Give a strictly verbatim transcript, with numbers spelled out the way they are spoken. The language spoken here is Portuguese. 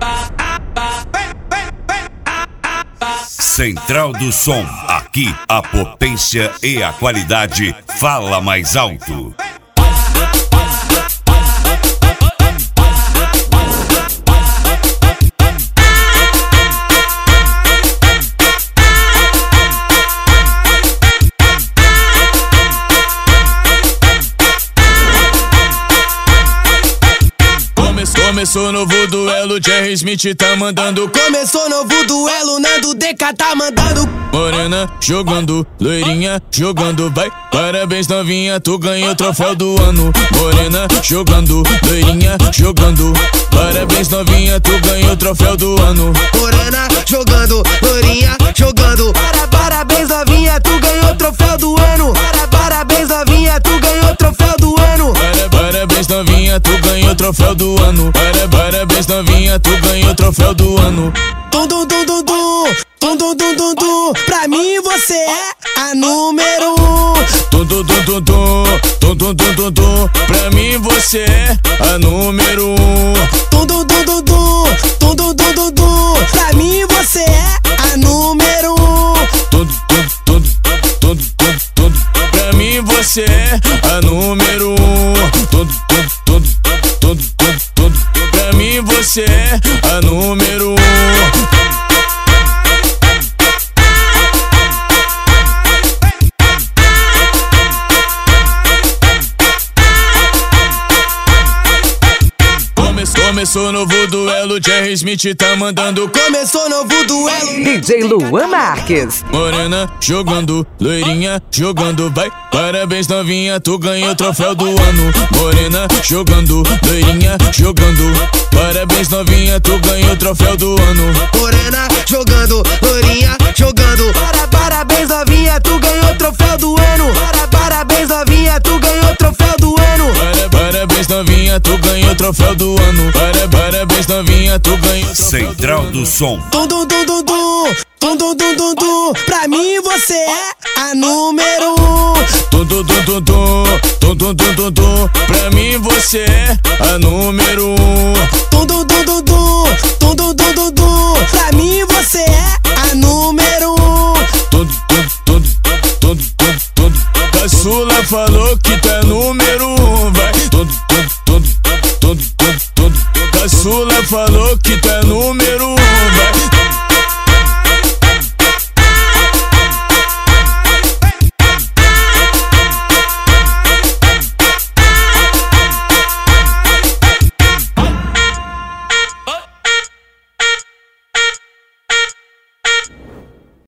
Central do Som, aqui a potência e a qualidade fala mais alto. Começou novo duelo, Jerry Smith tá mandando. Começou novo duelo, Nando D K tá mandando. Morena jogando, loirinha jogando, vai. Parabéns novinha, tu ganhou o troféu do ano. Morena jogando, loirinha jogando. Parabéns novinha, tu ganhou o troféu do ano. Morena jogando, loirinha jogando. Para, parabéns novinha, tu ganhou o troféu do ano. Para, parabéns novinha, tu ganhou o troféu do ano. Para, parabéns novinha, tu ganhou o troféu do ano. Para, parabéns novinha, tu ganhou o troféu do ano. Tum tum tum tum tum, tum tum tum tum tum. Pra mim você é a número um. Tum tum tum tum tum, tum tum tum tum tum. Pra mim você é a número um. Tum tum tum tum tum, tum tum tum tum tum. Pra mim você é a número um. Tum tum tum tum tum tum. Pra mim você é a número um. Tum tum tum tum tum tum. Pra mim você é a número um. Começou novo duelo, Jerry Smith tá mandando. Começou novo duelo, D J Luan Marques. Morena jogando, loirinha jogando, vai. Parabéns novinha, tu ganhou o troféu do ano. Morena jogando, loirinha jogando. Parabéns novinha, tu ganhou o troféu do ano. Morena jogando, loirinha jogando. Para, parabéns novinha, tu ganhou o troféu do ano. Para, parabéns novinha, tu ganhou o troféu do ano. Para, parabéns novinha, tu ganhou o troféu do ano. Para, parabéns novinha, tu ganhou o troféu Central do Som. Tum tum tum tum tum, tum tum tum tum tum. Pra mim você é a número um. Tum tum tum tum tum, tum tum tum tum tum. Pra mim você é a número um. Tum tum tum tum tum, tum tum tum tum tum. Pra mim você é a número um. Tum tum tum tum tum tum. Caçula falou que tu é número um, vai. Tum tum tum tum tum tum. Caçula falou que tu é número um, vai.